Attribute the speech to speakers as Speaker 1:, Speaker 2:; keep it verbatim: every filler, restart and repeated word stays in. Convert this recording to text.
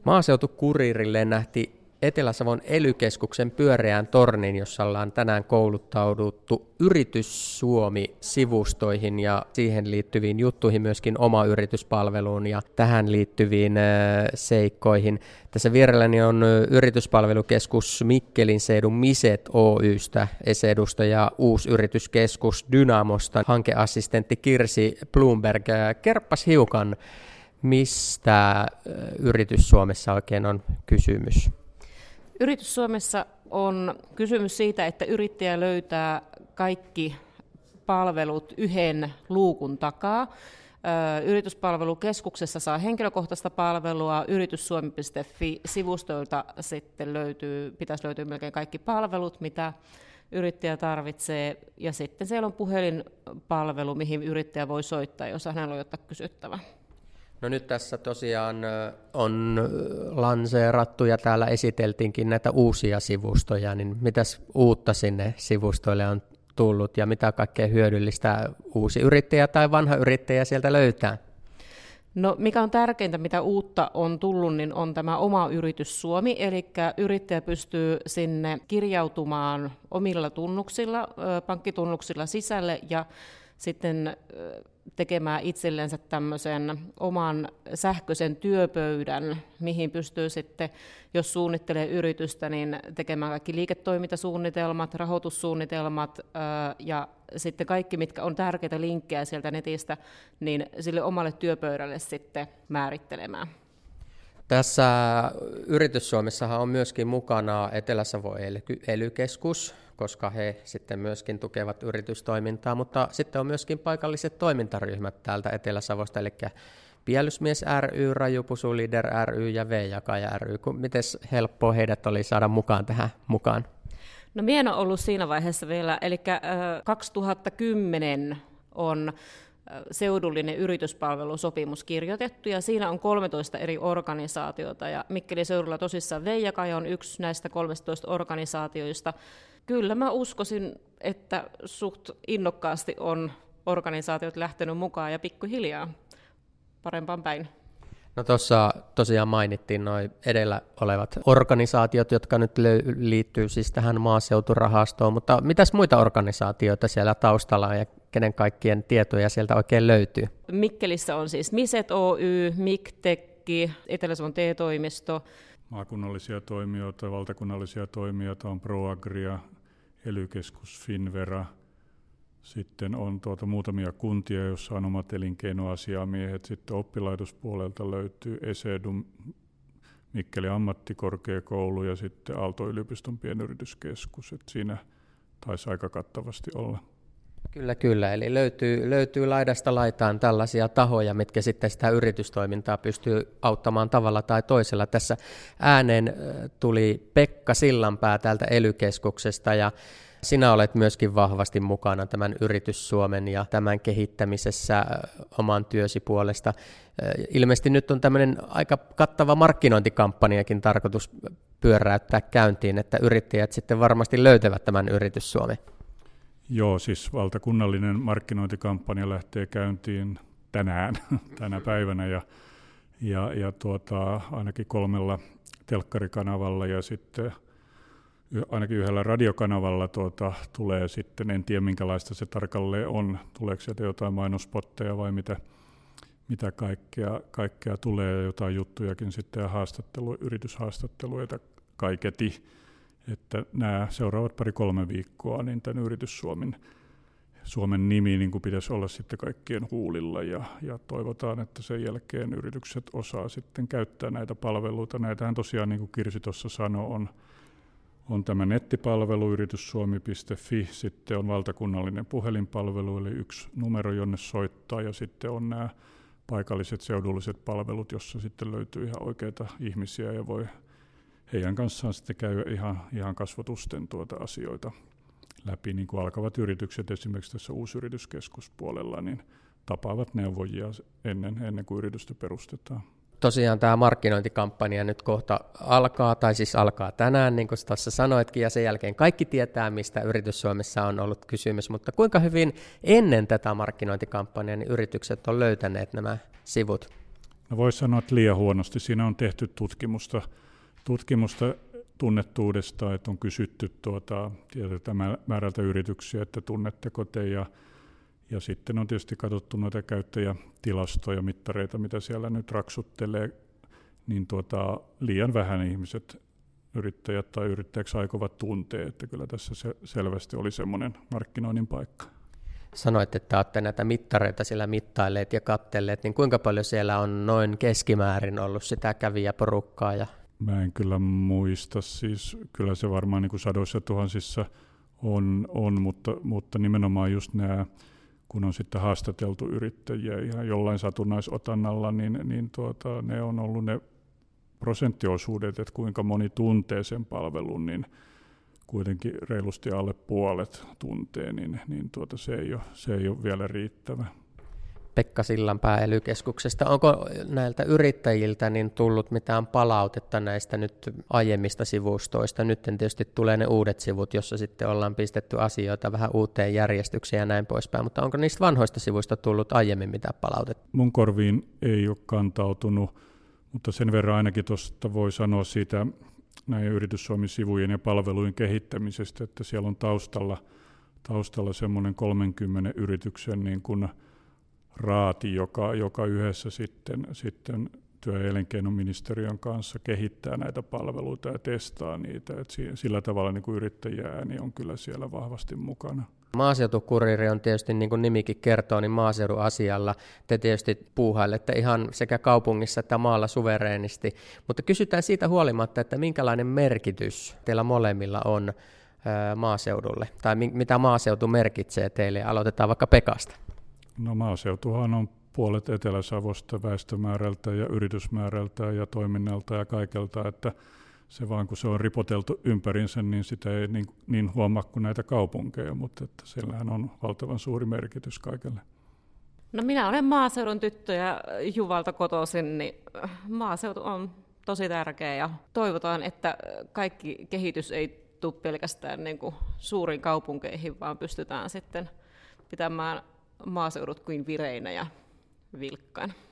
Speaker 1: Maaseutukurirille nähti Etelä-Savon ely-keskuksen pyöreän tornin, jossa ollaan tänään kouluttauduttu Yritys Suomi-sivustoihin ja siihen liittyviin juttuihin, myöskin oma yrityspalveluun ja tähän liittyviin seikkoihin. Tässä vierelläni on yrityspalvelukeskus Mikkelin seudun Miset Oy:stä esedustaja Uusyrityskeskus Dynamosta, hankeassistentti Kirsi Blomberg. Kerppas hiukan, mistä Yritys Suomessa oikein on kysymys?
Speaker 2: Yritys Suomessa on kysymys siitä, että yrittäjä löytää kaikki palvelut yhden luukun takaa. Yrityspalvelukeskuksessa saa henkilökohtaista palvelua, yrityssuomi piste fi-sivustoilta sitten löytyy, pitäisi löytyä melkein kaikki palvelut, mitä yrittäjä tarvitsee, ja sitten siellä on puhelinpalvelu, mihin yrittäjä voi soittaa, jos hänellä on jotain kysyttävää.
Speaker 1: No nyt tässä tosiaan on lanseerattu ja täällä esiteltiinkin näitä uusia sivustoja, niin mitäs uutta sinne sivustoille on tullut ja mitä kaikkea hyödyllistä uusi yrittäjä tai vanha yrittäjä sieltä löytää?
Speaker 2: No mikä on tärkeintä, mitä uutta on tullut, niin on tämä oma Yritys Suomi, eli yrittäjä pystyy sinne kirjautumaan omilla tunnuksilla, pankkitunnuksilla sisälle ja sitten tekemään itsellensä tämmöisen oman sähköisen työpöydän, mihin pystyy sitten, jos suunnittelee yritystä, niin tekemään kaikki liiketoimintasuunnitelmat, rahoitussuunnitelmat ja sitten kaikki, mitkä on tärkeitä linkkejä sieltä netistä, niin sille omalle työpöydälle sitten määrittelemään.
Speaker 1: Tässä Yritys Suomessahan on myöskin mukana Etelä-Savon ely-keskus, koska he sitten myöskin tukevat yritystoimintaa, mutta sitten on myöskin paikalliset toimintaryhmät täältä Etelä-Savosta, eli Pielysmies ry, Rajupusu Leader ry ja V-jakaja ry. Miten helppoa heidät oli saada mukaan tähän mukaan?
Speaker 2: No minä en ole ollut siinä vaiheessa vielä, eli kaksituhattakymmenen on seudullinen yrityspalvelusopimus kirjoitettu, ja siinä on kolmetoista eri organisaatiota, ja Mikkelin seudulla tosissaan V-jakaja on yksi näistä kolmetoista organisaatioista. Kyllä mä uskoisin, että suht innokkaasti on organisaatiot lähtenyt mukaan, ja pikkuhiljaa parempaan päin.
Speaker 1: No tuossa tosiaan mainittiin nuo edellä olevat organisaatiot, jotka nyt liittyy siis tähän maaseuturahastoon, mutta mitäs muita organisaatioita siellä taustalla on ja kenen kaikkien tietoja sieltä oikein löytyy?
Speaker 2: Mikkelissä on siis Miset Oy, Miktekki, Etelä-Savon T-toimisto.
Speaker 3: Maakunnallisia toimijoita, valtakunnallisia toimijoita on ProAgria, ely-keskus Finvera. Sitten on tuota muutamia kuntia, joissa on omat elinkeinoasiamiehet. Sitten oppilaitospuolelta löytyy ESEDU, Mikkelin ammattikorkeakoulu ja sitten Aalto-yliopiston pienyrityskeskus. Et siinä taisi aika kattavasti olla.
Speaker 1: Kyllä, kyllä. Eli löytyy, löytyy laidasta laitaan tällaisia tahoja, mitkä sitten sitä yritystoimintaa pystyy auttamaan tavalla tai toisella. Tässä ääneen tuli Pekka Sillanpää täältä ely-keskuksesta ja sinä olet myöskin vahvasti mukana tämän Yritys Suomen ja tämän kehittämisessä oman työsi puolesta. Ilmeisesti nyt on tämmöinen aika kattava markkinointikampanjakin tarkoitus pyöräyttää käyntiin, että yrittäjät sitten varmasti löytävät tämän Yritys Suomen.
Speaker 3: Joo, siis valtakunnallinen markkinointikampanja lähtee käyntiin tänään, tänä päivänä ja, ja, ja tuota, ainakin kolmella telkkarikanavalla ja sitten ainakin yhdellä radiokanavalla tuota, tulee sitten, en tiedä minkälaista se tarkalleen on, tuleeko sieltä jotain mainospotteja vai mitä, mitä kaikkea, kaikkea tulee, jotain juttujakin sitten ja haastattelu, yrityshaastatteluita kaiketi. Että nämä seuraavat pari-kolme viikkoa, niin tämän Yritys Suomen, Suomen nimi niin kuin pitäisi olla sitten kaikkien huulilla ja, ja toivotaan, että sen jälkeen yritykset osaa sitten käyttää näitä palveluita. Näitähän tosiaan, niin kuin Kirsi tuossa sanoi, on, on tämä nettipalvelu yrityssuomi piste fi, sitten on valtakunnallinen puhelinpalvelu, eli yksi numero, jonne soittaa, ja sitten on nämä paikalliset seudulliset palvelut, jossa sitten löytyy ihan oikeita ihmisiä ja voi heidän kanssaan sitten käy ihan, ihan kasvotusten tuota asioita läpi, niin kuin alkavat yritykset esimerkiksi tässä uusyrityskeskuspuolella, niin tapaavat neuvojia ennen, ennen kuin yritystä perustetaan.
Speaker 1: Tosiaan tämä markkinointikampanja nyt kohta alkaa, tai siis alkaa tänään, niin kuin tuossa sanoitkin, ja sen jälkeen kaikki tietää, mistä Yritys Suomessa on ollut kysymys, mutta kuinka hyvin ennen tätä markkinointikampanjaa niin yritykset on löytäneet nämä sivut?
Speaker 3: No voisi sanoa, että liian huonosti. Siinä on tehty tutkimusta, tutkimusta tunnettuudesta, että on kysytty tuota, tietyltä määrältä yrityksiä, että tunnetteko te, ja, ja sitten on tietysti katsottu noita käyttäjätilastoja, mittareita, mitä siellä nyt raksuttelee, niin tuota, liian vähän ihmiset, yrittäjät tai yrittäjäksi aikovat tuntee, että kyllä tässä se selvästi oli semmoinen markkinoinnin paikka.
Speaker 1: Sanoit, että olette näitä mittareita sillä mittailleet ja kattelleet, niin kuinka paljon siellä on noin keskimäärin ollut sitä kävijäporukkaa? Ja...
Speaker 3: Mä en kyllä muista, siis kyllä se varmaan niin kuin sadoissa tuhansissa on, on mutta, mutta nimenomaan just nämä, kun on sitten haastateltu yrittäjiä ihan jollain satunnaisotannalla, niin, niin tuota, ne on ollut ne prosenttiosuudet, että kuinka moni tuntee sen palvelun, niin kuitenkin reilusti alle puolet tuntee, niin, niin tuota, se, ei ole, se ei ole vielä riittävä.
Speaker 1: Pekka Sillanpää E L Y-keskuksesta. Onko näiltä yrittäjiltä niin tullut mitään palautetta näistä nyt aiemmista sivustoista? Nyt tietysti tulee ne uudet sivut, jossa sitten ollaan pistetty asioita vähän uuteen järjestykseen ja näin poispäin, mutta onko niistä vanhoista sivuista tullut aiemmin mitään palautetta?
Speaker 3: Mun korviin ei ole kantautunut, mutta sen verran ainakin tuosta voi sanoa siitä näiden Yritys-Suomi-sivujen ja palvelujen kehittämisestä, että siellä on taustalla, taustalla semmoinen kolmenkymmenen yrityksen niin kuin raati, joka, joka yhdessä sitten, sitten työ- ja elinkeinoministeriön kanssa kehittää näitä palveluita ja testaa niitä. Et sillä tavalla niin kuin yrittäjäääni on kyllä siellä vahvasti mukana.
Speaker 1: Maaseutukuriiri on tietysti, niin kuin nimikin kertoo, niin maaseudun asialla. Te tietysti puuhailette ihan sekä kaupungissa että maalla suvereenisti, mutta kysytään siitä huolimatta, että minkälainen merkitys teillä molemmilla on maaseudulle, tai mitä maaseutu merkitsee teille. Aloitetaan vaikka Pekasta.
Speaker 3: No maaseutuhan on puolet Etelä-Savosta väestömäärältä ja yritysmäärältä ja toiminnalta ja kaikelta, että se vaan kun se on ripoteltu ympärinsä, niin sitä ei niin, niin huomaa kuin näitä kaupunkeja, mutta että sillähän on valtavan suuri merkitys kaikille.
Speaker 2: No minä olen maaseudun tyttö ja Juvalta kotoisin, niin maaseutu on tosi tärkeä ja toivotaan, että kaikki kehitys ei tule pelkästään niin kuin suuriin kaupunkeihin, vaan pystytään sitten pitämään maaseudut kuin vireinä ja vilkkaan.